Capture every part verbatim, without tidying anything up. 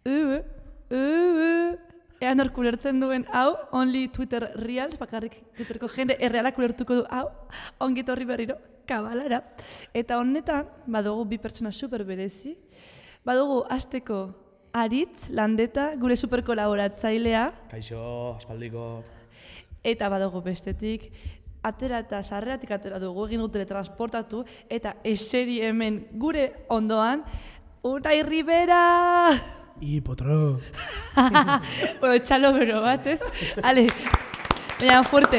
Uh, uh, Ean hor kulertzen duen hau, only Twitter reals, bakarrik Twitterko jende errealak kulertuko du hau, ongit horri berriro, kabalara. Eta honetan, badugu bi pertsona super berezi, badugu hasteko Aritz Landeta, gure super kolaboratzailea. Kaixo, aspaldiko. Eta badugu bestetik, atera eta sarreratik atera dugu, egin dut teletransportatu, eta eseri hemen gure ondoan, Unai Rivera! I, potro. Bueno, txalo bero bat, ez? Ale, baina fuerte.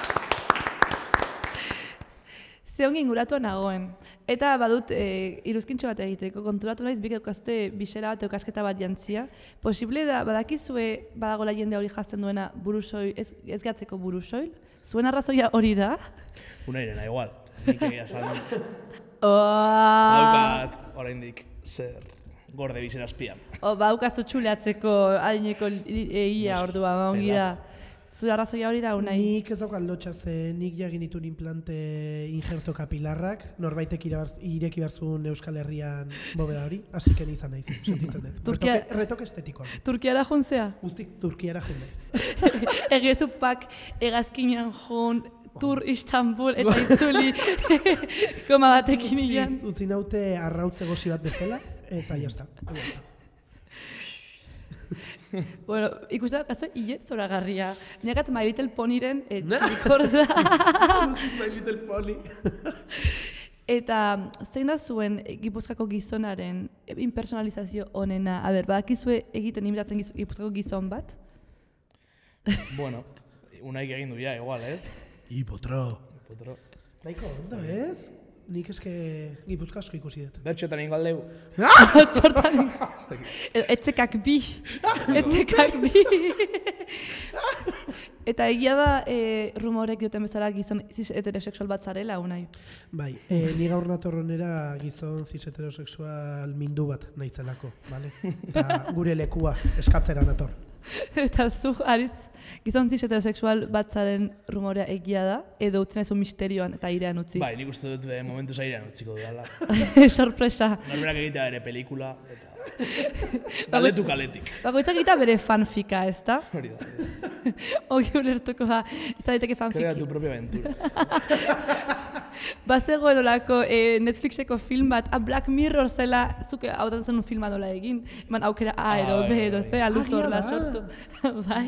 Ze ongi inguratua nagoen. Eta badut, e, iruzkintxo bat egiteko, konturatu naiz, bik eukazte bisera bat eukasketa bat jantzia. Posible da, badakizue badagola jende hori jazten duena burusoil, ez, ez gatzeko burusoil? Zuen arrazoia hori da? Unairena, igual. Nik egia zan. Oh. Daukat, oraindik, zer, gorde bizera azpian. O, baukazu txuleatzeko adineko egia ordua, ongi da. Zure arrazoia hori da, Unai? Nik ez daukal lotxa ze nik jagin ditun implante injerto kapilarrak, norbaitek ireki barzun Euskal Herrian bobeda hori, así que izan naiz, sentitzen dut. Turkia... Retoke, retoke estetikoa. Turkiara jontzea? Guztik Turkiara jun naiz. Egezu pak egazkinean jun, tur Istanbul eta itzuli koma batekin ilan. Utzi naute arrautze gozi bat bezala, eta jazta. Bueno, ikusten dut kaso, hile zoragarria. Negat My Little Ponyren e, txikor da. My Little Pony. Eta zein da zuen Gipuzkoako gizonaren impersonalizazio onena? A ber, badakizue egiten imitatzen Gipuzkoako gizon bat? Bueno, Unaik egin du ja, igual, ez? I, potro. Potro. Naiko, ondo, ez? Nik eske Gipuzkoa asko ikusi dut. Bertxotan ingo aldeu. Txortan, etzekak bi, etzekak bi. Eta egia da, e, rumorek dioten bezala gizon cis heterosexual bat zarela, Unai? Bai, e, ni gaur natorronera gizon cis heterosexual mindu bat nahizelako, bale? Eta gure lekua eskatzera nator. Eta zu, Aritz, gizon cis heterosexual bat zaren rumorea egia da, edo utzen ezu misterioan eta airean utzi? Bai, nik uste dut momentuz airean utziko dudala. Sorpresa. Norberak egitea bere pelikula, eta galdetu kaletik. Bakoitzak egitea bere fanfika, ez da? Hori da. Ogi ulertuko da, ez da daiteke fanfiki. Crea tu propia aventura. Bazego edolako e, Netflixeko film bat, a Black Mirror zela, zuke hau da zen un filma dola egin, eman aukera A edo B edo C, aluz horla sortu. Bai.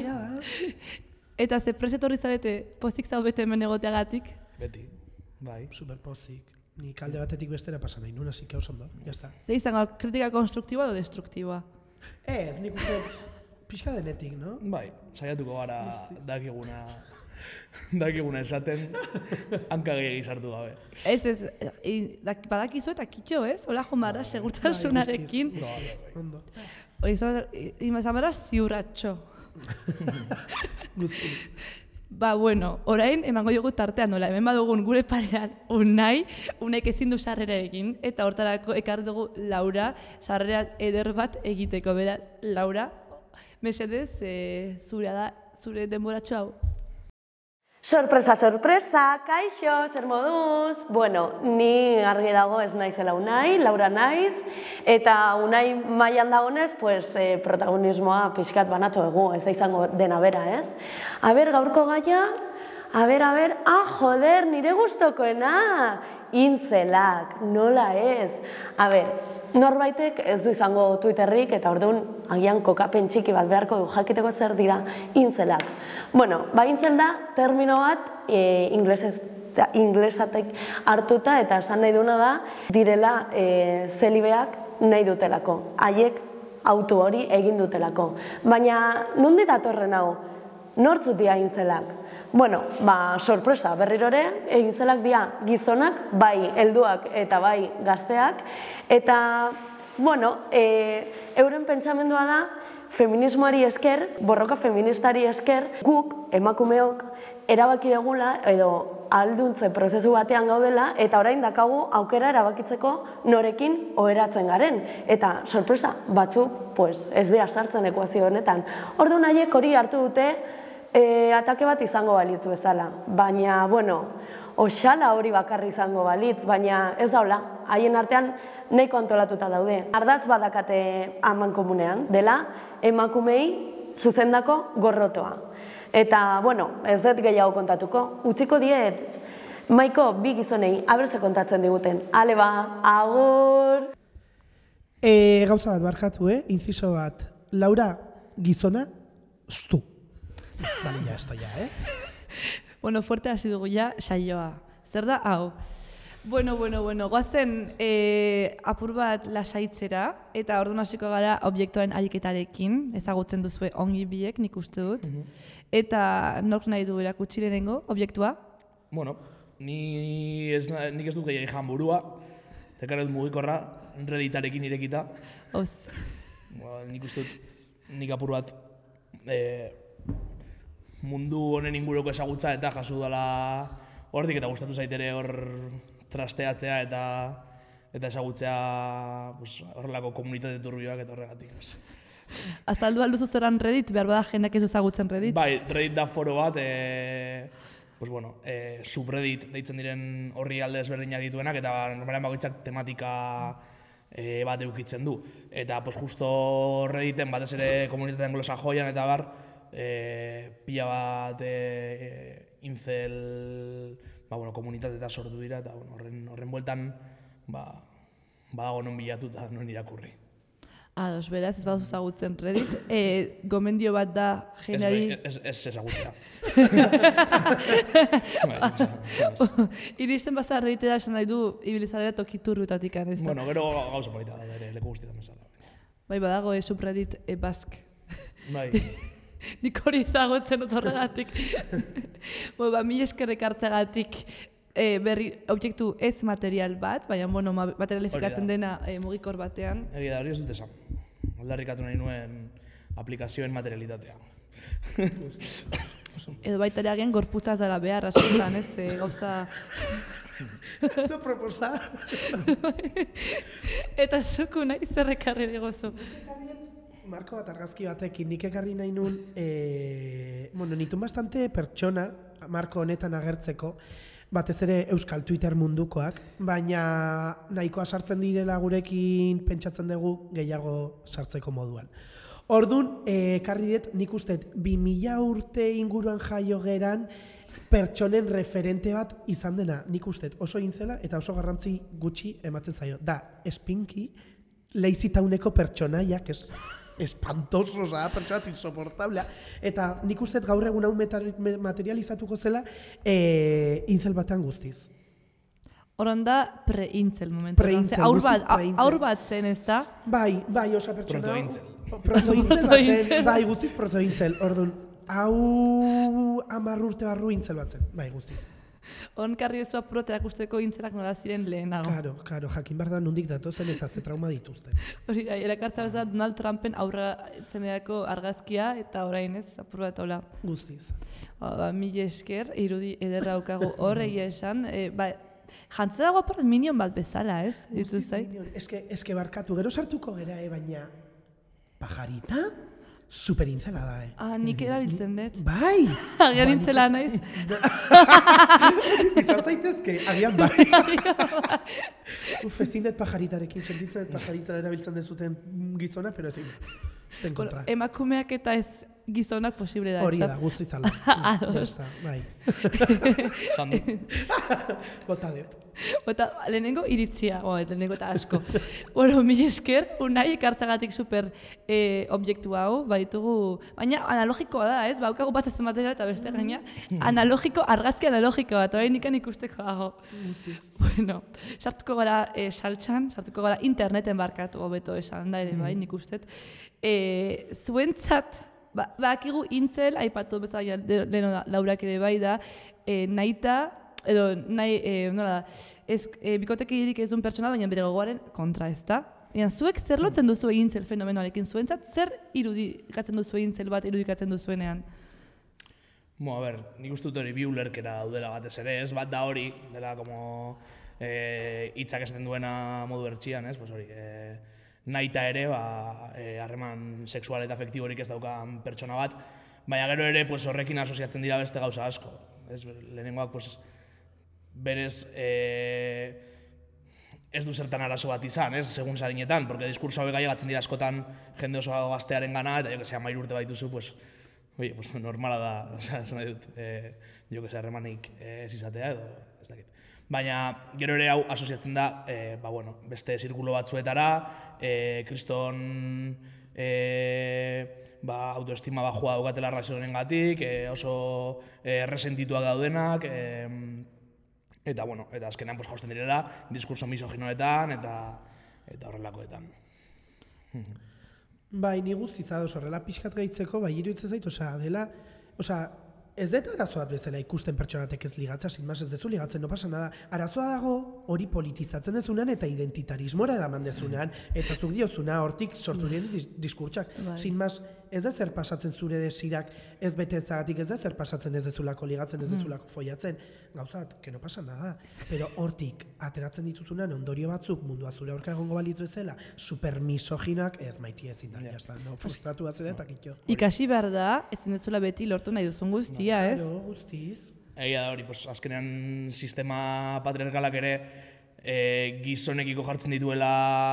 Eta ze preset horri zarete, pozik zaudete hemen egoteagatik? Beti, bai. Super pozik. Ni kalde batetik bestera pasa nahi nuen, así que oso ondo, jazta. Ze izango, kritika konstruktiboa edo destruktiboa? Ez, nik uste pixka denetik, no? Bai, saiatuko gara dakiguna, dakiguna esaten, hanka gehiagi sartu gabe. Ez, ez, e, badakizu eta kitxo, ez? Hola jomarra segurtasunarekin. Ondo. Hori, izan barra ziurratxo. Guztiz. Ba, bueno, orain emango dugu tartean nola, hemen badugun gure parean Unai, Unaik ezin du sarrera egin, eta hortarako ekar dugu Laura, sarrera eder bat egiteko, beraz, Laura, mesedez, e, zure da, zure denboratxo hau. Sorpresa, sorpresa, kaixo, zer moduz? Bueno, ni argi dago ez naizela Unai, Laura naiz, eta Unai mailan dagonez, pues, eh, protagonismoa pixkat banatu egu, ez da izango dena bera, ez? A ber, gaurko gaia, a ber, a ber, ah, joder, nire gustokoena, intzelak, nola ez? A ber, norbaitek ez du izango Twitterrik eta orduan agian kokapen txiki bat beharko du jakiteko zer dira intzelak. Bueno, ba intzel da termino bat e, inglesez, inglesatek hartuta eta esan nahi duna da direla e, zelibeak nahi dutelako, haiek autu hori egin dutelako. Baina nondik datorren hau? Nortzuk dira intzelak? Bueno, ba, sorpresa, berrirore, intzelak dira gizonak, bai helduak eta bai gazteak, eta, bueno, e, euren pentsamendua da, feminismoari esker, borroka feministari esker, guk, emakumeok, erabaki degula, edo ahalduntze prozesu batean gaudela, eta orain dakagu aukera erabakitzeko norekin oheratzen garen. Eta, sorpresa, batzuk, pues, ez dira sartzen ekuazio honetan. Orduan haiek hori hartu dute, e, atake bat izango balitz bezala. Baina, bueno, oxala hori bakarri izango balitz, baina ez daula, haien artean nahiko antolatuta daude. Ardatz badakate amankomunean, dela emakumei zuzendako gorrotoa. Eta, bueno, ez dut gehiago kontatuko, utziko diet, Maiko, bi gizonei, aberze kontatzen diguten. Ale ba, agur! E, gauza bat barkatu, eh? Inciso bat. Laura, gizona, ztu. Bale, ya, esto ya, eh? Bueno, fuerte hasi dugu ja, saioa. Zer da, hau? Bueno, bueno, bueno, goazen e, apur bat lasaitzera, eta orduan hasiko gara objektuaren ariketarekin, ezagutzen duzue ongi biek, nik uste dut. Eta nork nahi du erakutsi lehenengo objektua? Bueno, ni ez, nik ez dut gehiagin jan burua, tekarret mugikorra, Redditarekin irekita. Oz. Ba, nik uste dut, nik apur bat e, mundu honen inguruko ezagutza eta jasu dela hortik eta gustatu zaitere hor trasteatzea eta eta ezagutzea pues, horrelako komunitate turbioak eta horregatik. Pues. Azaldu alduzu zeran Reddit, behar bada jendak ez ezagutzen Reddit? Bai, Reddit da foro bat, e, pues bueno, e, subreddit deitzen diren horri alde ezberdinak dituenak eta normalean bakoitzak tematika e, bat eukitzen du. Eta pues, justo Redditen batez ere komunitatean glosa joian eta bar, e, pila bat e, incel ba, bueno, komunitate eta sortu dira eta bueno, horren, horren bueltan ba, badago non bilatu eta non irakurri. Ados, beraz, ez baduzu ezagutzen Reddit, e, gomendio bat da jenari... Ez, ez, ez ezagutzea. Iristen baza Redditera esan nahi du ibilizalera tokiturrutatik ez da. Bueno, gero gauza polita da, ere leku guztietan bezala. Bai, badago e, subreddit e, bask. Bai. Nik hori ezagutzen dut horregatik. Bo, ba, mil eskerrek hartzagatik e, berri objektu ez material bat, baina bueno, materialifikatzen dena e, mugikor batean. Egia da, hori ez dut esan. Aldarrikatu nahi nuen aplikazioen materialitatea. Edo baita ere agian gorputza ez dela behar, askotan, ez, e, gauza... Zo proposa. Eta zuku nahi zerrekarri digozu. Marko bat argazki batekin, nik ekarri nahi nun, e, bueno, nitun bastante pertsona, marko honetan agertzeko, batez ere Euskal Twitter mundukoak, baina nahikoa sartzen direla gurekin pentsatzen dugu gehiago sartzeko moduan. Orduan, ekarri dut, nik uste, bi mila urte inguruan jaio geran pertsonen referente bat izan dena, nik uste, oso intzela eta oso garrantzi gutxi ematen zaio. Da, espinki, leizitauneko pertsonaiak, es, espantoso, oza, pertsonat insoportablea, eta nik uste gaur egun hau materializatuko zela e, intzel batean guztiz. Horan da pre-intzel momentu. Pre-intzel, aur guztiz bat, pre-intzel. Aur bat zen ez da? Bai, bai, osa pertsona... Proto-intzel. Proto-intzel bat zen, bai, guztiz proto-intzel. Orduan, hau hamar urte barru intzel bat zen, bai, guztiz. Hon karri ezua proteak usteko intzelak nola ziren lehenago. Karo, karo, jakin behar da nondik datozen eta ze trauma dituzten. Hori da, erakartza bezala Donald Trumpen aurra zenerako argazkia eta orain ez, apur bat hola. Guztiz. Ba, mila esker, irudi ederra daukagu horregia esan. E, ba, jantzea dago apart minion bat bezala, ez? Ditu zai? Eske, eske barkatu, gero sartuko gera, eh, baina... Pajarita? Superintzela da, eh? Ah, nik erabiltzen dut. Bai! Agian intzela naiz. Izan zaitezke, agian bai. Uf, ezin dut pajaritarekin, sentitzen dut pajarita erabiltzen dezuten gizona, pero ezin, ezten kontra. Emakumeak eta ez gizonak posible da. Hori da, guztiz ala. Ados. Bai. Sandu. Bota dut. Bota, lehenengo iritzia, oh, lehenengo eta asko. Bueno, mil esker, unai ekartzagatik super eh, objektu hau, baditugu, baina analogikoa da, ez? Baukagu bat ez material eta beste gaina, analogiko, argazki analogiko bat, orain ikan ikusteko dago. Bueno, sartuko gara eh, saltxan, sartuko gara interneten barkatu hobeto esan da ere, bai, nik ustet. Eh, zuentzat, ba, bakigu intzel, aipatu bezala leheno Laurak ere bai da, eh, nahita, edo nahi, e, nola da, ez, e, bikotekirik ez duen pertsona, baina bere gogoaren kontra ez da. Ean, zuek zer lotzen duzu intzel fenomenoarekin zuentzat, zer irudikatzen duzu intzel bat irudikatzen duzuenean? Bo, a ber, nik uste dut hori bi ulerkera daudela batez ere, ez bat da hori, dela como e, hitzak esaten duena modu bertxian, ez, pues hori, e, nahita ere, ba, e, harreman sexual eta afektiborik ez daukan pertsona bat, baina gero ere pues, horrekin asoziatzen dira beste gauza asko. Ez, lehenengoak pues, berez e, ez du zertan arazo bat izan, ez, segun zadinetan, porque diskurso hauek gaiagatzen dira askotan jende oso gaztearen gana, eta jo que sea, mairu urte baituzu, pues, oye, pues normala da, osea, esan nahi dut, eh, jo que sea, harremanik eh, ez izatea edo, ez dakit. Baina, gero ere hau asoziatzen da, eh, ba, bueno, beste zirkulo batzuetara, eh, kriston eh, ba, autoestima bajua daukatela razionengatik, eh, oso eh, resentituak daudenak, eh, eta, bueno, eta azkenean pues, jausten direla, diskurso misoginoetan eta eta horrelakoetan. Bai, ni guztiz ados horrela pixkat gehitzeko, bai, iruditzen zait, osea, dela, osea, ez dut arazoa bezala ikusten pertsonatek ez ligatza, sin más ez dezu ligatzen, no pasa nada. Arazoa dago hori politizatzen dezunean eta identitarismora eraman dezunean, eta zuk diozuna hortik sortu diren dis diskurtsak. Sin más, ez da zer pasatzen zure desirak, ez betetzagatik ez da zer pasatzen ez dezulako ligatzen, ez dezulako foiatzen. Gauzat, que no pasa nada. Pero hortik ateratzen dituzunan ondorio batzuk mundua zure aurka egongo balitz bezala, super misoginak, ez maiti ezin da, ja está, no, frustratu batzen eta kitxo. Ikasi behar da, ezin dezula beti lortu nahi duzun guztia, ez? Claro, guztiz. Egia da hori, pues, azkenean sistema patriarkalak ere e, gizonekiko jartzen dituela,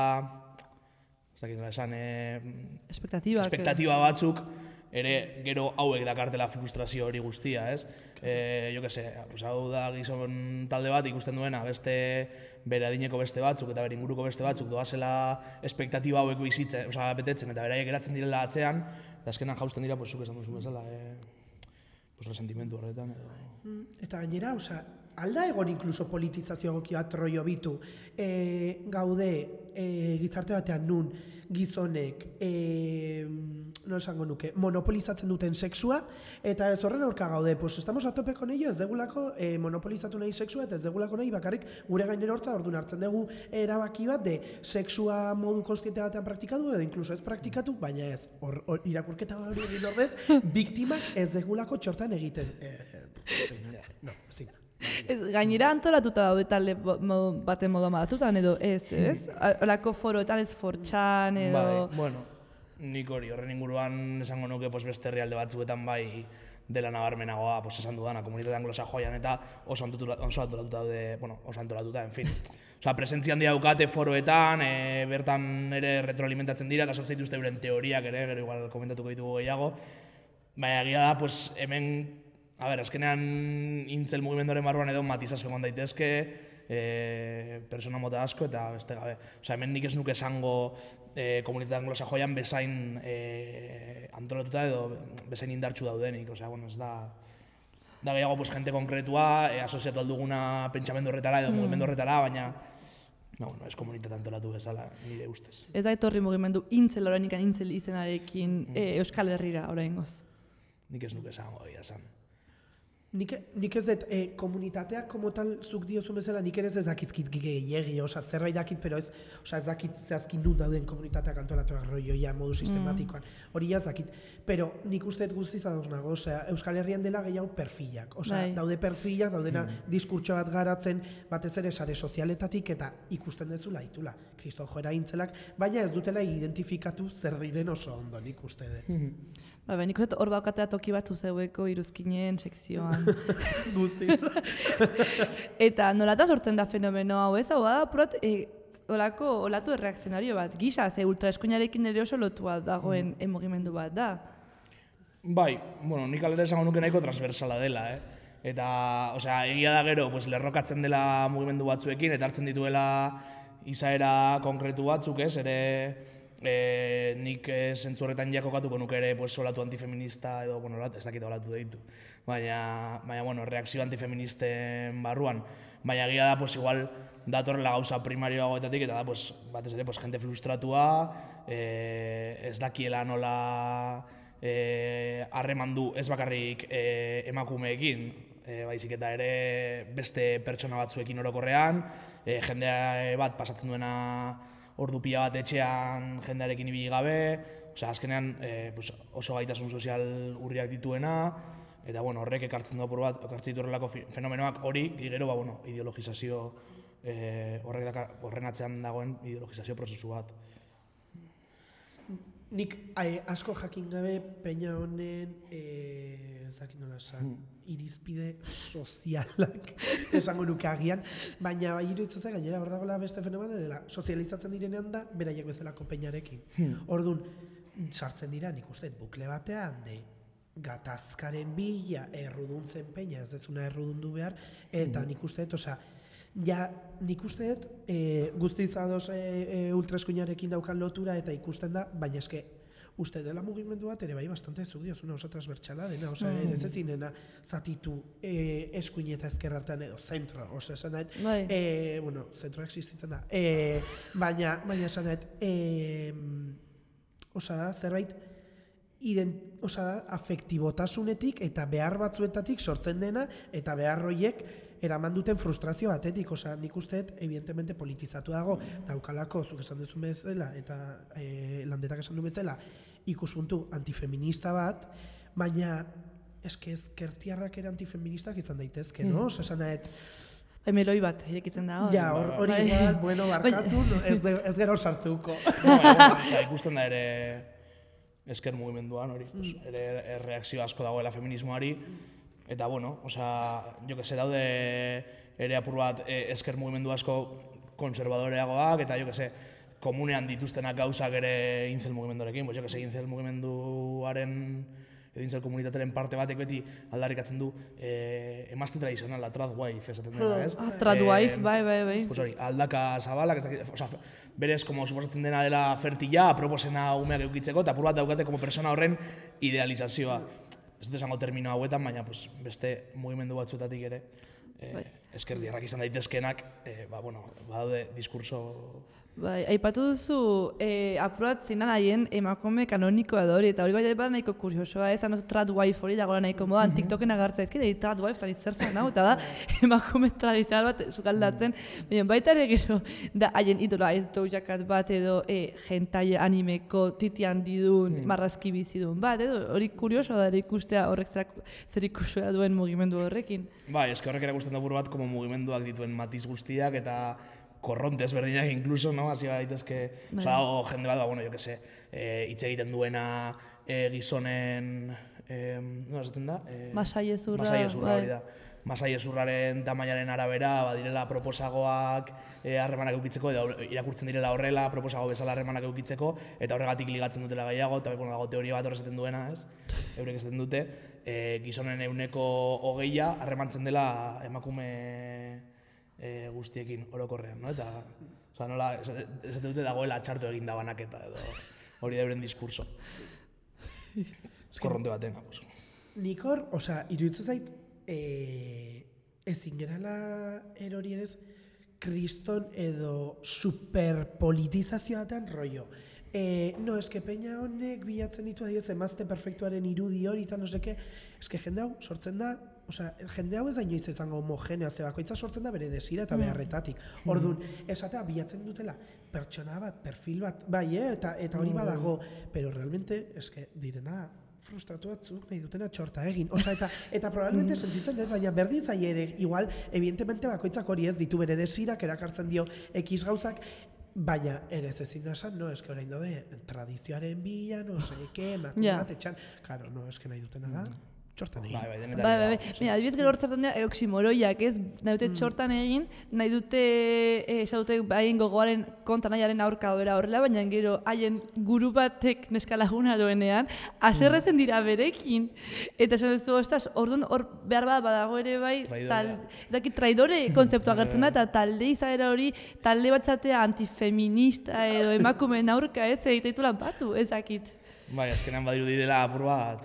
ez dakit nola esan, e, Espektatibak. espektatiba batzuk, ere gero hauek dakartela frustrazio hori guztia, ez? E, jo que se, pues, hau da gizon talde bat ikusten duena, beste bere adineko beste batzuk eta bere inguruko beste batzuk doazela espektatiba hauek bizitzen, osea, betetzen eta beraiek geratzen direla atzean, eta azkenan jausten dira, pues, zuk esan duzu bezala, e, pues, resentimentu horretan edo... Eta gainera, osea, alda egon inkluso politizazio egoki bat rollo bitu. E, gaude e, gizarte batean nun gizonek e, no esango nuke, monopolizatzen duten sexua, eta ez horren aurka gaude, pues estamos a tope con ello, ez degulako e, monopolizatu nahi sexua, eta ez degulako nahi bakarrik gure gainera hortza, orduan hartzen dugu erabaki bat de sexua modu konstiente batean praktikatu, edo inkluso ez praktikatu, baina ez, or, or, irakurketa hori egin ordez, biktimak ez degulako txortan egiten. E, no, ezin da. Ez, gainera antolatuta daude talde baten modu batzutan edo ez, ez? Olako foroetan ez fortxan edo... Bai, bueno, nik hori, horren inguruan esango nuke pues, beste herrialde batzuetan bai dela nabarmenagoa, pues, esan dudana, komunitate anglosajoian eta oso antolatuta daude, bueno, oso antolatuta, en fin. Osa, presentzia handia daukate foroetan, e, bertan ere retroalimentatzen dira, eta sortzen dituzte euren teoriak ere, gero igual komentatuko ditugu gehiago. Baina egia da, pues, hemen, a ber, azkenean intzel mugimenduaren barruan edo matizazio egon daitezke, e, persona mota asko eta beste gabe. Osa, hemen nik ez nuke esango e, komunitate anglosajoian bezain e, antolatuta edo bezain indartsu daudenik. Osea, bueno, ez da... Da gehiago, pues, jente konkretua, e, asoziatu alduguna pentsamendu horretara edo mm. mugimendu horretara, baina... No, bueno, ez komunitate antolatu bezala, nire ustez. Ez da etorri mugimendu intzel orain intzel izenarekin mm. e, Euskal Herrira oraingoz. Nik ez nuke esango egia esan. Nik, nik ez dut, eh, komunitateak como tal zuk diozun bezala, nik ere ez dakizkit gehiagi, oza, zerbait dakit, pero ez, oza, ez dakit zehazkin nun dauden komunitateak antolatuak rolloia modu sistematikoan, hori mm. ez dakit. Pero nik uste dut guztiz adoz nago, osea, Euskal Herrian dela gehiago perfilak, osea, Bai. daude perfilak, daudena Mm. diskurtso bat garatzen, batez ere sare sozialetatik, eta ikusten dezula, itula, kriston joera intzelak, baina ez dutela identifikatu zer diren oso ondo, nik uste dut. Ba, nik uste hor baukatela toki bat zuzeueko iruzkinen sekzioan. Guztiz. Eta nolata sortzen da fenomeno hau ez, hau da, prot, e, olako, olatu erreakzionario bat, gisa, ze ultraeskuinarekin ere oso lotua dagoen mm. mugimendu bat da. Bai, bueno, nik alere esango nuke nahiko transversala dela, eh? Eta, osea, egia da gero, pues, lerrokatzen dela mugimendu batzuekin, eta hartzen dituela izaera konkretu batzuk, ez, ere... E, nik e, zentzu horretan jakokatuko nuke ere pues, olatu antifeminista edo, bueno, olatu, ez dakit olatu deitu. Baina, baina, bueno, reakzio antifeministen barruan. Baina egia da, pues, igual, datorrela gauza primarioagoetatik, eta da, pues, batez ere, pues, jente frustratua, e, ez dakiela nola harreman e, du ez bakarrik e, emakumeekin, e, baizik eta ere beste pertsona batzuekin orokorrean, e, jendea bat pasatzen duena ordu pila bat etxean jendearekin ibili gabe, osea, azkenean e, pues, oso gaitasun sozial urriak dituena, eta bueno, horrek ekartzen du apur bat, ekartzen ditu horrelako fenomenoak hori, gero ba, bueno, ideologizazio, e, horrek dakar, horren atzean dagoen ideologizazio prozesu bat. nik eh, asko jakin gabe peña honen, eh, ez dakit nola esan, irizpide sozialak esango nuke agian, baina bai iruditzen zait gainera hor dagoela beste fenomeno dela, sozializatzen direnean da beraiek bezalako peñarekin. Orduan, sartzen dira nik uste bukle batean de gatazkaren bila erruduntzen peña, ez dezuna errudundu behar, eta nik uste, osea, ja, nik uste dut, e, guztiz ados e, e, ultraeskuinarekin daukan lotura eta ikusten da, baina eske, uste dela mugimendu bat ere bai bastante zuk diozuna oso transbertsala dena, osea, mm. ez ezinena zatitu e, eskuin eta ezker artean edo zentro, osea, esan nahet, bai. e, bueno, zentroa existitzen da, e, baina, baina esan nahet, e, osea da, zerbait, ident, osea da, afektibotasunetik eta behar batzuetatik sortzen dena, eta behar horiek eraman duten frustrazio batetik, osea, nik usteet, evidentemente politizatu dago, daukalako, zuk esan duzun bezala, eta e, landerak esan du bezala, ikuspuntu antifeminista bat, baina eske ezkertiarrak ere antifeministak izan daitezke, no? Osea, esan nahet, Bai, meloi bat, irekitzen da. ja, hori bai. igual, bueno, barkatu, no, ez, de, ez gero sartuko. No, osea, ikusten da ere esker mugimenduan hori, pues, ere erreakzio asko dagoela feminismoari, eta bueno, osea, jo que se daude ere apur bat e, esker mugimendu asko konservadoreagoak, eta jo que se, komunean dituztenak gauzak ere incel mugimenduarekin, pues jo que se, incel mugimenduaren edo incel komunitateren parte batek beti aldarrikatzen du eh, emazte tradizionala, tradwife esaten dena, ez? Ah, tradwife, bai, bai, bai. Pues hori, aldaka zabalak, ez dakit, osea, berez, como suposatzen dena dela fertila, aproposena umeak eukitzeko, eta apur bat daukate como persona horren idealizazioa. Ez dut esango termino hauetan, baina pues, beste mugimendu batzuetatik ere, eh, Bai. eskerdiarrak izan daitezkenak, eh, ba, bueno, badaude diskurso... Bai, aipatu duzu, eh, apurat zinan haien emakume kanonikoa da hori, eta hori bai bada nahiko kuriosoa, esan oso tradwife hori dagoela nahiko modan, TikToken agartza ezkide, tradwife, eta zer zen hau, eta da emakume tradizional bat sukaldatzen, baina baita ere gero, da haien idola ez Doja Cat bat edo e, hentai animeko titian didun, marrazki bizidun bat, edo hori kuriosoa da ere ikustea horrek zer ikusua duen mugimendu horrekin. Bai, eske horrek erakusten da buru bat, como mugimenduak dituen matiz guztiak, eta korronte ezberdinak incluso, no? Hasi daitezke, osea, o jende bat, ba, bueno, jo que se, eh, hitz egiten duena eh, gizonen, eh, no esaten da? Eh, Masaiezurra, Masaiezurra bai. hori da. Masaiezurraren tamainaren arabera, badirela proposagoak eh, harremanak eukitzeko, edo irakurtzen direla horrela, proposago bezala harremanak eukitzeko, eta horregatik ligatzen dutela gehiago, eta bueno, dago teoria bat horrezaten duena, ez? Eurek esaten dute, eh, gizonen ehuneko hogeia harremantzen dela emakume E, guztiekin orokorrean, no? Eta, osea, nola, esaten dute dagoela txarto egin da banaketa, edo hori da euren diskurso. Korronte baten, pues. Nik hor, osea, iruditzen zait, e, ezin gerala erori ez, kriston edo superpolitizazioaten rollo. E, no, eske peña honek bilatzen ditu adioz emazte perfektuaren irudi hori eta no seke, eske jende hau sortzen da, osea, jende hau ez da inoiz izango homogenea, ze bakoitza sortzen da bere desira eta beharretatik. Orduan, esatea bilatzen dutela pertsona bat, perfil bat, bai, eh? eta, eta hori badago, pero realmente, eske, direna, frustratu batzuk nahi dutena txorta egin. Osea, eta, eta probablemente sentitzen dut, baina berdin zai ere, igual, evidentemente bakoitzak hori ez ditu bere desirak, erakartzen dio X gauzak, baina ere ez ezin da esan, no, eske orain daude tradizioaren bila, no seke, emakume bat etxan, claro, no, eske nahi dutena da, txortan egin. Bai, bai, denetan. Bai, bai, bai. Mira, adibidez gero hortzaten dira oximoroiak, ez? Nahi dute txortan egin, nahi dute, eh, dute haien gogoaren konta nahiaren aurka doera horrela, baina gero haien guru batek neska laguna duenean, aserretzen dira berekin. Eta esan duzu, ostras, orduan hor behar bat badago ere bai, tal, ez dakit traidore kontzeptua agertzen da, eta talde izaera hori, talde batzatea antifeminista edo emakumeen aurka, ez, egiteitula batu, ez dakit. Bai, azkenean badirudi dela apur bat,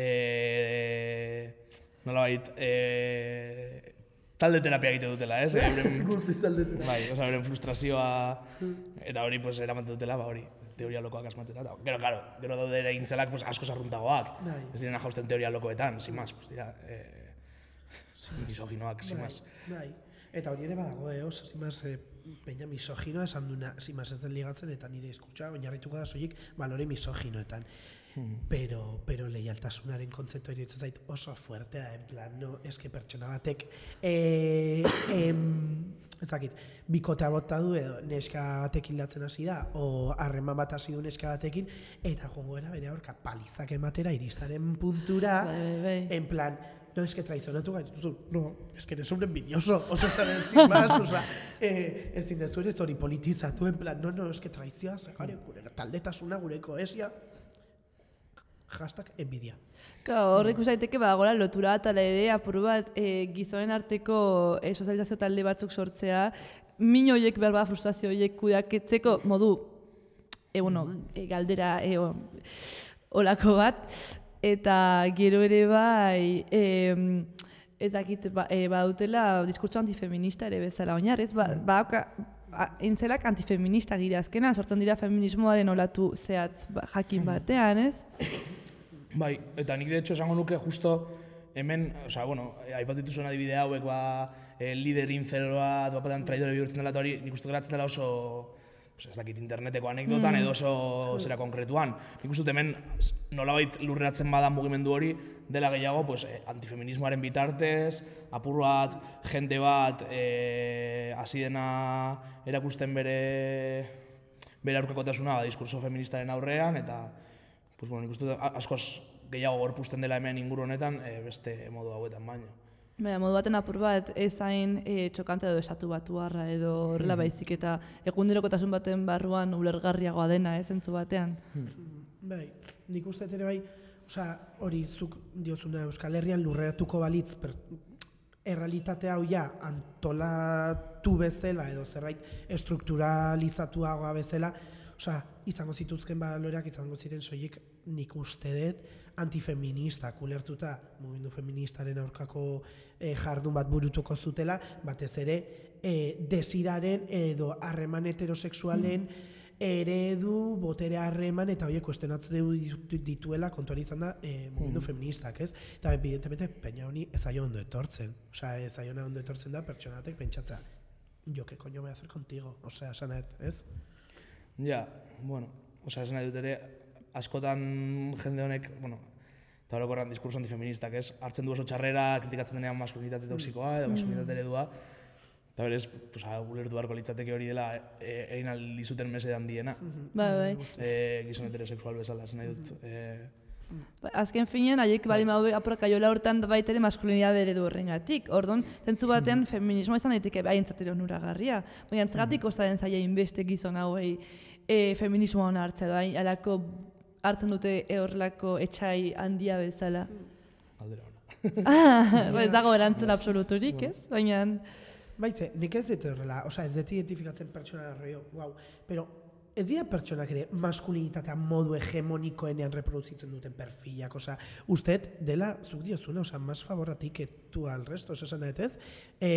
e, nolabait, e, talde terapia egite dutela, ez? Euren, Guztiz talde terapia. bai, oza, euren frustrazioa, eta hori pues, eramaten dutela, ba, hori, teoria lokoak asmatzen da. Gero, claro, gero daude ere egintzelak pues, asko sarruntagoak. Bai. Ez direna jausten teoria lokoetan, sin más, pues dira, eh, misoginoak, sin más. Bai, eta hori ere badago, eh, oso, zimaz, eh, peña misoginoa esan duna, zimaz ez den ligatzen, eta nire izkutsa, oinarrituko da soilik balore misoginoetan. pero, pero leialtasunaren kontzeptua iruditzen zait oso fuertea, en plan, no, eske pertsona batek, eh, em, ezakit, bikotea bota du edo neska batekin latzen hasi da, o harreman bat hasi du neska batekin, eta jogoera bere aurka palizak ematera iristaren puntura, Bai, bai, bai. en plan, no, es que traizonatu gaituzu, no, es que eres un envidioso, oso también sin más, o sea, eh, ezin dezu ere hori politizatu, en plan, no, no, es que traizioa, zegare, gure taldetasuna, gure koesia, hashtag envidia. Claro, horrek usaiteke badagoela lotura bat ala ere apur bat e, gizonen arteko e, sozializazio talde batzuk sortzea, min horiek behar bada frustrazio horiek kudeaketzeko modu, e, bueno, e, galdera e, o, olako bat, eta gero ere bai, e, ez dakit, ba, e, badutela diskurtso antifeminista ere bezala oinarrez, ba, ba, entzelak antifeminista gira azkena, sortzen dira feminismoaren olatu zehatz ba, jakin batean, ez? Bai, eta nik de hecho esango nuke justo hemen, osea, bueno, aipatu dituzuen adibide hauek, ba, eh, lider incel bat, bapatean traidore bihurtzen dela eta hori, nik uste geratzen dela oso, pues, ez dakit, interneteko anekdotan edo oso zera konkretuan. Nik uste dut hemen nolabait lurreratzen bada mugimendu hori, dela gehiago, pues, eh, antifeminismoaren bitartez, apur bat, jende bat, eh, hasi dena erakusten bere bere aurkakotasuna ba, diskurso feministaren aurrean, eta pues, bueno, nik uste dut askoz gehiago gorpuzten dela hemen inguru honetan, eh, beste modu hauetan baino. Baina, modu baten apur bat ez hain e, txokante edo estatu batuarra edo horrela baizik eta egunderokotasun baten barruan ulergarriagoa dena, ez zentzu batean. Bai, nik uste ere bai, osea, hori zuk diozuna Euskal Herrian lurreratuko balitz, per, errealitate hau ja antolatu bezala edo zerbait estrukturalizatuagoa bezala, osea, izango zituzken baloreak izango ziren soilik nik uste dut antifeministak ulertuta mugimendu feministaren aurkako eh, jardun bat burutuko zutela, batez ere eh, desiraren edo harreman heterosexualen eredu, botere harreman eta horiek kuestionatu dituela kontuan izan da eh, mugimendu feministak, ez? Eta evidentemente peña honi ez zaio ondo etortzen, osea, ez zaio ondo etortzen da pertsonatek pentsatza, jo, que coño voy a hacer contigo, osea, esanet, ez? Ja, bueno, osea, esan nahi dut ere, askotan jende honek, bueno, eta orokorran diskurso antifeministak, ez? Hartzen du oso txarrera, kritikatzen denean maskulinitate toksikoa edo maskulinitate eredua, eta berez, pues, ulertu beharko litzateke hori dela e, egin aldizuten mesede handiena. Bai, bai. E, gizon heterosexual bezala, esan nahi dut. E, Ba, azken finean, haiek bali maube aprokaiola hortan baitere maskulinidade eredu horrengatik. Orduan, zentzu batean feminismoa izan daiteke haintzatero onuragarria. Baina zergatik kostaren zaila inbeste gizon hauei e, feminismoa hona hartzea da, alako hartzen dute horrelako etxai handia bezala. Aldera hona. Ah, ba, ez dago erantzun absoluturik, ez? Baina... Baitze, nik ez dut horrela, osea, ez dut identifikatzen pertsona arroio, wow, pero ez dira pertsonak ere maskulinitatea modu hegemonikoenean reproduzitzen duten perfilak, osea, usted dela, zuk diozuna, osea, mas favorratik etu al resto, esan dut ez, e,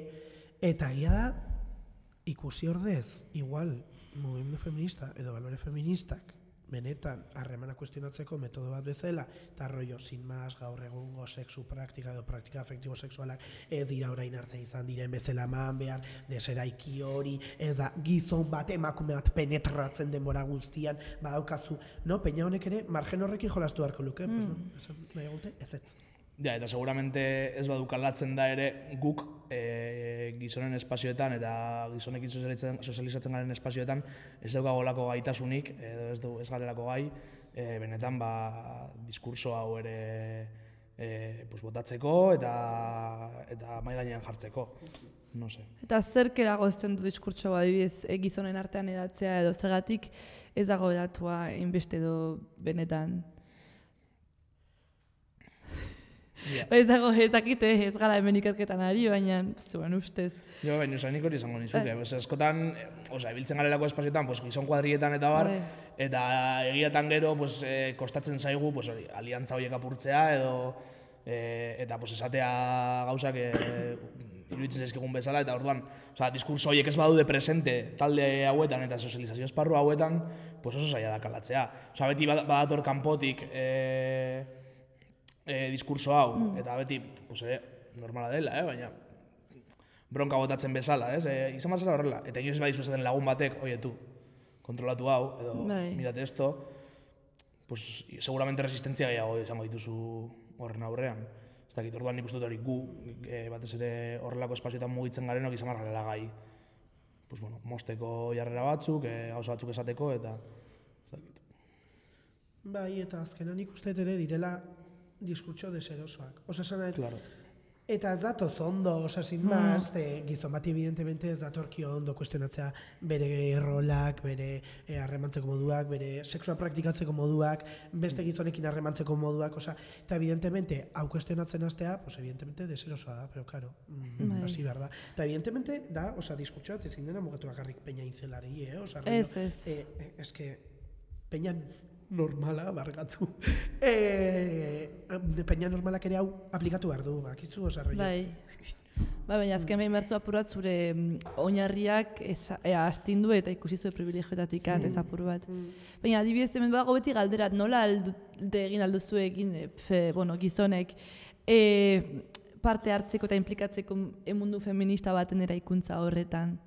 eta ia da, ikusi ordez, igual, mugimendu feminista edo balore feministak, benetan, harremana kuestionatzeko metodo bat bezala, eta rollo, sin más, gaur egungo sexu praktika edo praktika afektibo sexualak ez dira orain arte izan diren bezala eman behar, deseraiki hori, ez da, gizon bat, emakume bat penetratzen denbora guztian, badaukazu, no, peña honek ere, margen horrekin jolastu beharko luke, mm. pues no, esan nahi gute, ez ez. Ja, eta seguramente ez badukalatzen da ere guk e, gizonen espazioetan eta gizonekin sozializatzen, sozializatzen garen espazioetan ez daukagolako gaitasunik, edo ez, du, ez garelako gai, e, benetan ba, diskurso hau ere e, pues, botatzeko eta, eta mai gainean jartzeko. No sé. Eta zerk eragozten du diskurtso adibidez e, gizonen artean edatzea edo zergatik ez dago edatua inbeste edo benetan. Yeah. Ez dago ezakite ez gara hemen ikerketan ari, baina zuen ustez. Jo, baina oza, nik hori izango nizuke. Eh. Eskotan, oza, ebiltzen garelako espazioetan, pues, gizon kuadrietan eta bar, eh. eta egiatan gero pues, eh, kostatzen zaigu pues, hori, aliantza horiek apurtzea edo eh, eta pues, esatea gauzak eh, iruditzen zaizkigun bezala, eta orduan, oza, diskurso horiek ez badude presente talde hauetan eta sozializazio esparru hauetan, pues oso zaila da kalatzea. Oza, beti badator kanpotik eh, E, diskurso hau, mm. eta beti, pues, e, normala dela, eh? Baina bronka botatzen bezala, ez? E, izan bat zela horrela, eta inoiz badizu esaten lagun batek, oie tu, kontrolatu hau, edo Bai. mirate esto, pues, seguramente resistentzia gehiago izango dituzu horren aurrean. Ez dakit, orduan nik uste dut hori gu, e, batez ere horrelako espazioetan mugitzen garenok izan behar garela gai. Pues, bueno, mosteko jarrera batzuk, e, gauza batzuk esateko, eta ez dakit. Bai, eta azkenan nik uste ere direla diskurtso deserosoak. Osa, esan nahi, Claro. eta ez datoz ondo, osa, sin más, de, gizon bati evidentemente ez datorkio ondo kuestionatzea bere rolak, bere eh, harremantzeko moduak, bere sexua praktikatzeko moduak, beste gizonekin harremantzeko moduak, osa, eta evidentemente, hau kuestionatzen hastea, pues evidentemente deserosoa da, pero claro, mm, Bai. hasi behar da. Eta evidentemente da, osa, diskurtsoa, ezin dena mugatu bakarrik peña intzelari, eh? Osa, rollo, Ez, ez. Eh, eh, eske, peña normala, bargatu. Eh, peña normalak ere hau aplikatu behar du, bakizu, osa, rollo. Bai. Bai, baina azken behin berzu apurat zure mm, oinarriak esa- e, astindu eta ikusi zure privilegioetatik at, ez apur bat. Baina adibidez hemen badago beti galderat, nola alde egin alduzu egin, e, fe, bueno, gizonek, e, parte hartzeko eta implikatzeko e, mundu feminista baten eraikuntza horretan.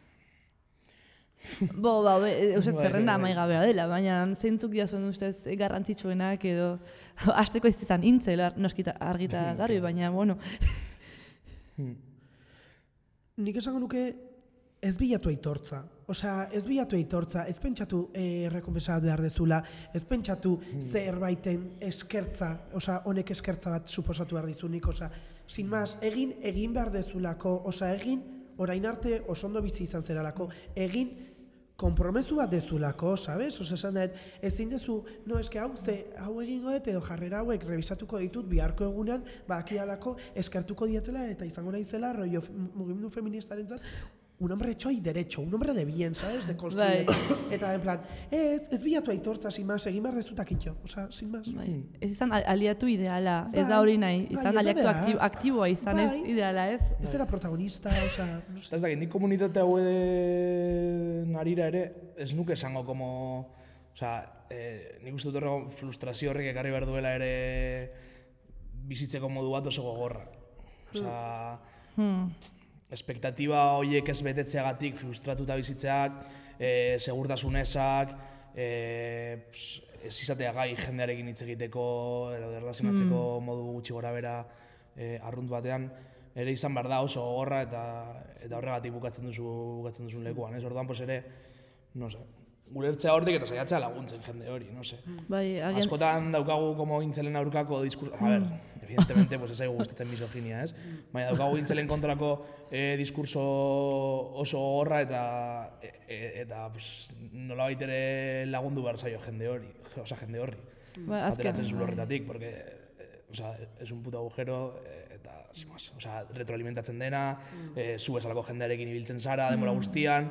Bo, ba, euset Bai, zerrenda bai, bai. amaigabea dela, baina zeintzuk dira zuen ustez e, garrantzitsuenak edo hasteko ez izan intzel, ar- noskita argita garbi, baina, bueno, Nik esango nuke ez bilatu aitortza. Osea, ez bilatu aitortza, ez pentsatu eh, errekonpensa bat behar dezula, ez pentsatu zerbaiten eskertza, osea, honek eskertza bat suposatu behar dizunik, osea, sin más, egin, egin behar dezulako, osea, egin, orain arte oso ondo bizi izan zeralako, egin, konpromesu bat dezulako, sabes? Osa, esan nahet, ezin dezu, no, eske hau, ze, hau egingo dut edo jarrera hauek revisatuko ditut biharko egunean, bakialako eskertuko dietela eta izango naizela, rollo mugimendu feministaren zat, un hombre hecho y derecho, un hombre de bien, ¿sabes? De construir. Eta en plan, ez, ez bilatu aitortza, sin más, egin behar dezu takitxo, osa, sin más. bai. Ez izan al- aliatu ideala, ez da Bai, hori nahi, bai, izan ez da aliatu behar. aktibo, aktiboa izan ez Bai. ideala ez. Ez era protagonista, osa, no sé. Ez dakit, nik komunitate hauen arira ere, ez nuke esango como... Osa, eh, nik uste dut horrego frustrazio horrek ekarri behar duela ere bizitzeko modu bat oso gogorra. Osa, Hmm. espektatiba horiek ez betetzeagatik frustratuta bizitzeak, e, segurtasun ezak, e, ps, ez izatea gai jendearekin hitz egiteko, edo erlazionatzeko modu gutxi gora bera e, arrunt batean, ere izan behar da oso gogorra eta eta horregatik bukatzen duzu bukatzen duzun lekuan, ez? Orduan pues ere, no sé, ulertzea hortik eta saiatzea laguntzen jende hori, no sé. Bai, agian, Askotan daukagu como intzelen aurkako diskurso, a ver, evidentemente pues ez zaigu gustatzen misoginia, ez? Baina daukagu intzelen kontrako eh, diskurso oso gogorra eta e, e, eta pues nolabait ere lagundu behar zaio jende hori, osea jende horri. bai, azken, Ateratzen zure bai. horretatik, porque eh, o sea, es un puto agujero eh, eta sin más, o sea, retroalimentatzen dena, eh, zu bezalako jendearekin ibiltzen zara denbora guztian,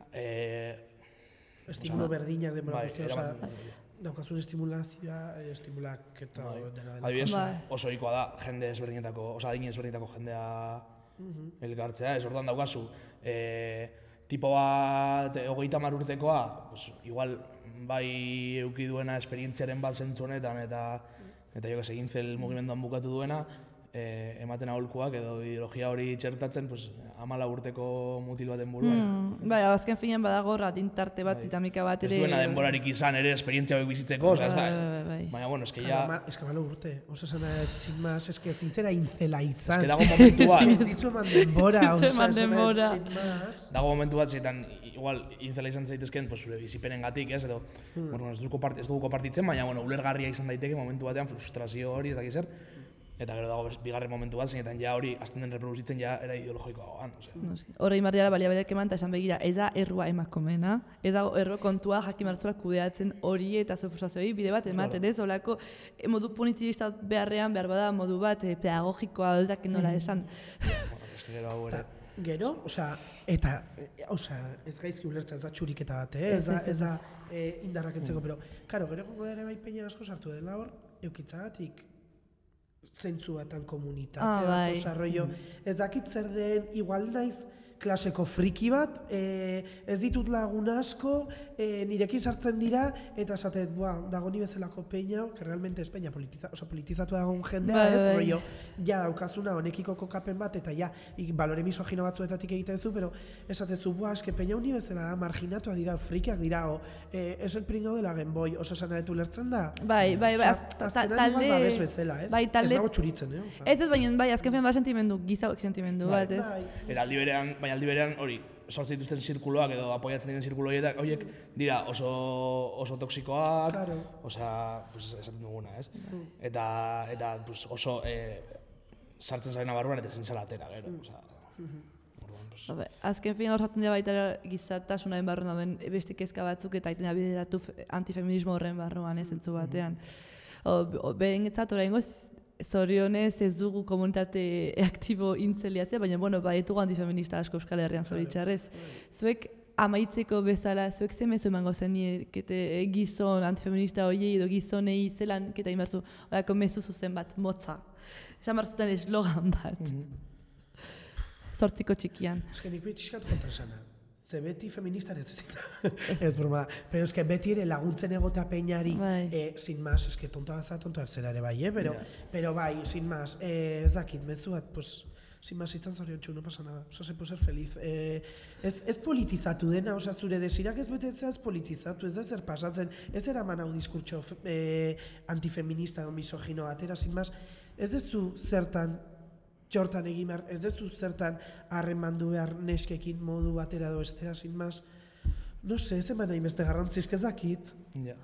eh, Estimulo berdinak denbora bai, guztia, osea, erabat- daukazun estimulazioa, eh, estimulaketa dena dela. Adibidez, Bai. oso ohikoa da jende ezberdinetako, oza, adin ezberdinetako jendea elkartzea, ez orduan daukazu, e, tipo bat e, hogeita hamar urtekoa, pues, igual bai euki duena esperientziaren bat zentzu honetan eta eta jo que se gintzel mugimenduan bukatu duena, e, ematen aholkuak edo ideologia hori txertatzen, pues, amala urteko mutil baten buruan. Hmm, bai, azken finean badago ratintarte bat, dinamika bat Ez ere... duena denborarik izan ere esperientzia hori bizitzeko, oza, ez da. Bai, bai, bai. Baina, bueno, eske Claro, ja, ma, eske malo urte, oso esan sin más, eske zintzera intzela izan. eske dago momentu bat, Ez dizu eman denbora, Ez dizu osea, eman esan nahi, denbora. sin más. dago momentu bat zeitan igual intzela izan zaitezken pues, zure bizipenengatik, ez edo bueno, ez, dugu kopart, ez dugu kompartitzen, baina bueno, ulergarria izan daiteke momentu batean frustrazio hori ez dakiz zer. Eta gero dago bes- bigarren momentu bat zeinetan ja hori hasten den reproduzitzen ja era ideologikoagoan, osea. Noski. Horrein behar dira baliabideak eman eta esan begira, ez da errua emakumena, ez da erro kontua jakin martzola kudeatzen hori eta zuen frustrazioei bide bat ematen ez, olako eh, modu punitivista beharrean behar bada modu bat eh, pedagogikoa ez dakit nola esan. Bueno, eske gero hau ere. Gero, osea, eta, eh, osea, ez gaizki ulertza ez da txuriketa bat, eh? ez da, Ez, ez, ez da eh, indarrak entzeko, pero, karo, gero gongo da ere bai peña asko sartu dela hor, eukitzagatik zentzu batan komunitate Ah, bat, bai. osea, rollo, ez dakit zer den, igual naiz, klaseko friki bat, e, ez ditut lagun asko, e, nirekin sartzen dira, eta esatet, bua, dago ni bezalako peina, que realmente es peina politiza, oza, politizatu dagoen jendea, Bai, ez, bai. rollo, ja daukazuna honekiko kokapen bat, eta ja, ik, balore misogino batzuetatik egiten zu, pero esatezu, bua, eske peina uni bezala da, marginatua dira, frikiak dira, o, e, ez el pringao dela genboi, oso esan adetu lertzen da. Bai, bai, bai, Osea, az- ta- azkenan talde- igual babes bezala, ez? bai, talde- Ez dago txuritzen, eh? Osea. Ez ez, baina bai, azken finean bat sentimendu, gizauek sentimendu bat, ez? Bai. Eta aldi berean, baina aldi berean hori, sortzen dituzten zirkuloak edo apoiatzen diren zirkulo horietak, horiek dira oso, oso toksikoak, Claro. osea, pues, esaten duguna, ez? Eta, eta pues, oso eh, sartzen zarena barruan eta ezin zala atera, gero, osea. Orduan, pues, Ba, azken fin horretzen dira baita ere gizatasunaren barruan dauden beste kezka batzuk eta aiten bideratu fe- antifeminismo horren barruan ez zentzu batean. Berentzat oraingoz zorionez ez dugu komunitate aktibo intzeliatzea, baina bueno, bai etugu antifeminista asko Euskal Herrian zoritxarrez. Zuek amaitzeko bezala, zuek ze mezu emango zeniekete gizon antifeminista hoiei edo gizonei zelan keta inberzu, horako mezu zuzen bat, motza. Esan barzuten eslogan bat. Zortziko txikian. Ez que nik bitxiskat kontra esana. Ze beti feministar ez ez ez broma, pero es que beti ere laguntzen egotea peinari, Bai. eh, sin más, es que tonta baza, tonta zera ere bai, eh? pero, Ja. pero bai, sin más, eh, ez dakit, mezu bat, pues, sin más, izan zoriontsu, no pasa nada, osa, se puede ser feliz. Eh, ez, ez politizatu dena, osa, zure desirak ez betetzea ez politizatu, ez da zer pasatzen, ez eraman hau diskurtso eh, antifeminista edo misogino atera, sin más, ez dezu zertan txortan egin behar, ez dezu zertan harremandu behar neskekin modu batera edo estera, sin más. No sé, ez eman nahi beste garrantzisk ez dakit. ja.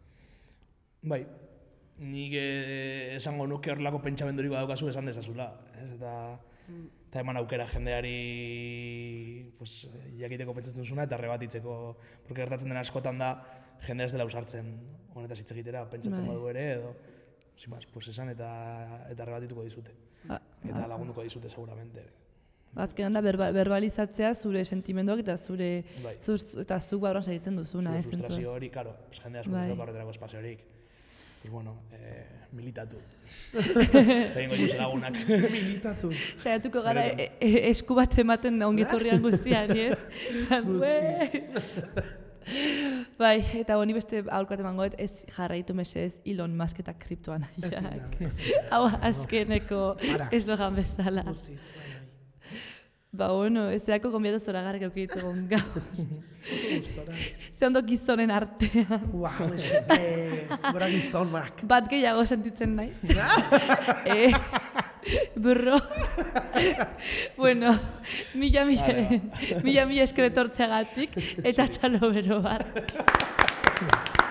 Bai, nik eh, esango nuke horrelako pentsamendurik badaukazu esan dezazula, ez? Eta, eta eman aukera jendeari pues, jakiteko pentsatzen duzuna eta rebatitzeko, porque gertatzen dena askotan da jendea ez dela usartzen honetaz hitz egitera, pentsatzen Bai. badu ere edo, sin más, pues esan eta, eta rebatituko dizute. A- Eta lagunduko dizute seguramente. Azkenan da berba, verbalizatzea zure sentimenduak eta zure Bai. zur, eta zuk barruan segitzen duzuna, Zure ez zentzu. frustrazio hori, karo, pues, jende asko Bai. ez dauka horretarako espaziorik. Pues bueno, eh, militatu. Eta egingo dituz lagunak. Militatu. Saiatuko gara Benetan. e, e, esku bat ematen ongitorrian guztian, ez? Ue! Bai, eta honi beste aholkat emango dut, ez jarraitu mesedez Elon Musk eta kriptoan Ezin da, aiak. ezin da. Hau azkeneko Para. eslogan bezala. Guztiz, bai, bai. Ba, bueno, ez zeako konbiatu zoragarrik eukitegon gau. Gustora. Ze ondo gizonen artean. Wow, es que gora gizonak. Bat gehiago sentitzen naiz. eh, burro. bueno, mila mila, Vale, mila mila eskeretortzeagatik eta txalo bero bat.